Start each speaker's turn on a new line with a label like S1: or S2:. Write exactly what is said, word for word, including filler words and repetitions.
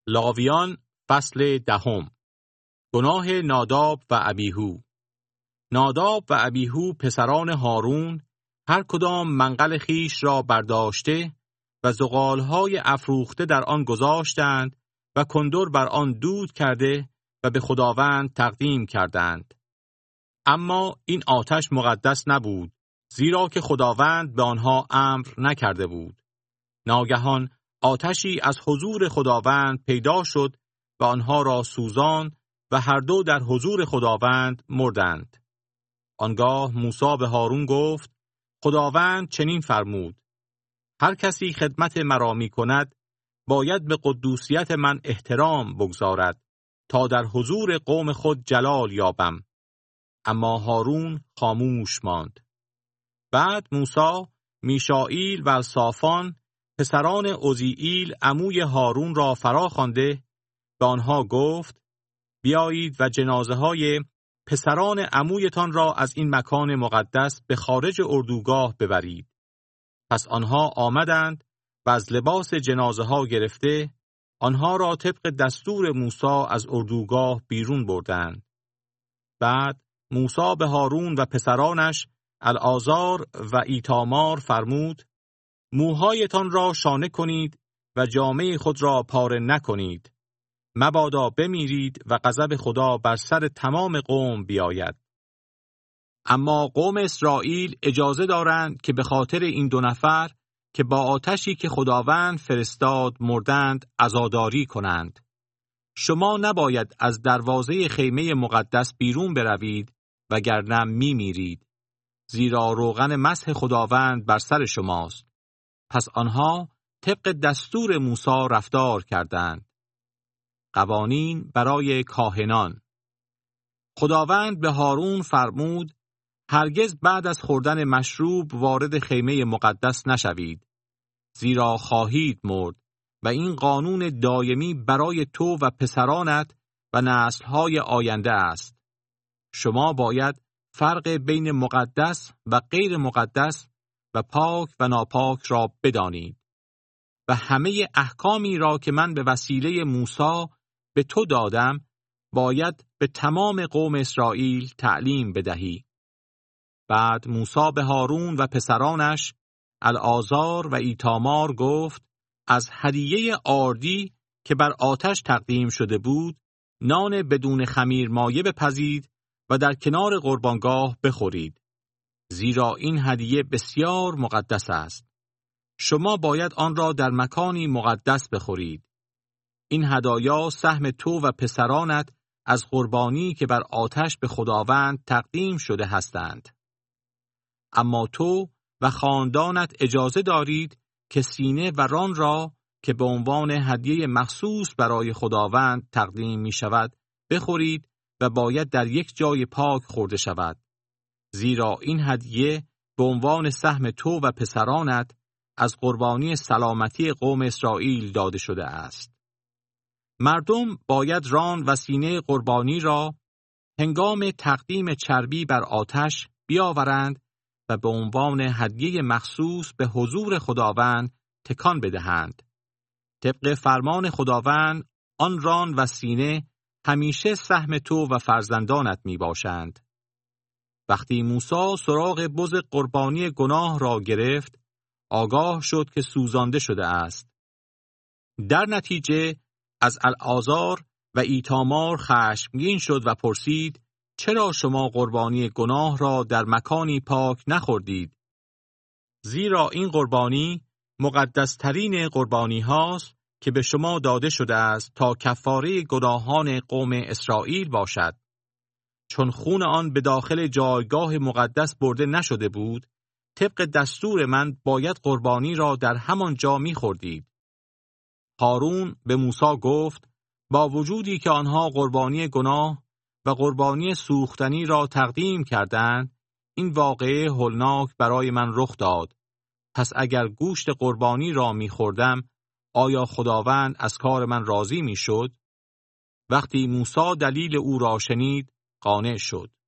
S1: لاویان فصل دهم. گناه ناداب و ابیهو. ناداب و ابیهو پسران هارون هر کدام منقل خیش را برداشته و زغالهای افروخته در آن گذاشتند و کندر بر آن دود کرده و به خداوند تقدیم کردند. اما این آتش مقدس نبود، زیرا که خداوند به آنها امر نکرده بود. ناگهان آتشی از حضور خداوند پیدا شد و آنها را سوزاند و هر دو در حضور خداوند مردند. آنگاه موسی به هارون گفت: خداوند چنین فرمود: هر کسی خدمت مرا می کند باید به قدوسیت من احترام بگذارد تا در حضور قوم خود جلال یابم. اما هارون خاموش ماند. بعد موسی میشائیل و صافان پسران عزیئیل عموی هارون را فرا خوانده به آنها گفت: بیایید و جنازه های پسران عمویتان را از این مکان مقدس به خارج اردوگاه ببرید. پس آنها آمدند و از لباس جنازه ها گرفته آنها را طبق دستور موسی از اردوگاه بیرون بردند. بعد موسی به هارون و پسرانش العازار و ایتامار فرمود: موهایتان را شانه کنید و جامه خود را پاره نکنید، مبادا بمیرید و غضب خدا بر سر تمام قوم بیاید. اما قوم اسرائیل اجازه دارند که به خاطر این دو نفر که با آتشی که خداوند فرستاد مردند عزاداری کنند. شما نباید از دروازه خیمه مقدس بیرون بروید وگرنه میمیرید، زیرا روغن مسح خداوند بر سر شماست. پس آنها طبق دستور موسی رفتار کردند. قوانین برای کاهنان. خداوند به هارون فرمود: هرگز بعد از خوردن مشروب وارد خیمه مقدس نشوید، زیرا خواهید مرد و این قانون دائمی برای تو و پسرانت و نسل‌های آینده است. شما باید فرق بین مقدس و غیر مقدس و پاک و ناپاک را بدانید و همه احکامی را که من به وسیله موسی به تو دادم باید به تمام قوم اسرائیل تعلیم بدهی. بعد موسی به هارون و پسرانش العازار و ایتامار گفت: از هدیه آردی که بر آتش تقدیم شده بود نان بدون خمیر مایه بپزید و در کنار قربانگاه بخورید، زیرا این هدیه بسیار مقدس است. شما باید آن را در مکانی مقدس بخورید. این هدایا سهم تو و پسرانت از قربانی که بر آتش به خداوند تقدیم شده هستند. اما تو و خاندانت اجازه دارید که سینه و ران را که به عنوان هدیه مخصوص برای خداوند تقدیم می شود بخورید و باید در یک جای پاک خورده شود، زیرا این هدیه به عنوان سهم تو و پسرانت از قربانی سلامتی قوم اسرائیل داده شده است. مردم باید ران و سینه قربانی را هنگام تقدیم چربی بر آتش بیاورند و به عنوان هدیه مخصوص به حضور خداوند تکان بدهند. طبق فرمان خداوند آن ران و سینه همیشه سهم تو و فرزندانت می باشند. وقتی موسی سراغ بز قربانی گناه را گرفت، آگاه شد که سوزانده شده است. در نتیجه از العازار و ایتامار خشمگین شد و پرسید: چرا شما قربانی گناه را در مکانی پاک نخوردید؟ زیرا این قربانی مقدسترین قربانی هاست که به شما داده شده است تا کفاره گناهان قوم اسرائیل باشد. چون خون آن به داخل جایگاه مقدس برده نشده بود، طبق دستور من باید قربانی را در همان جا می خوردید. هارون به موسی گفت: با وجودی که آنها قربانی گناه و قربانی سوختنی را تقدیم کردند، این واقعه هولناک برای من رخ داد. پس اگر گوشت قربانی را می خوردم، آیا خداوند از کار من راضی می شد؟ وقتی موسی دلیل او را شنید، قانع شد.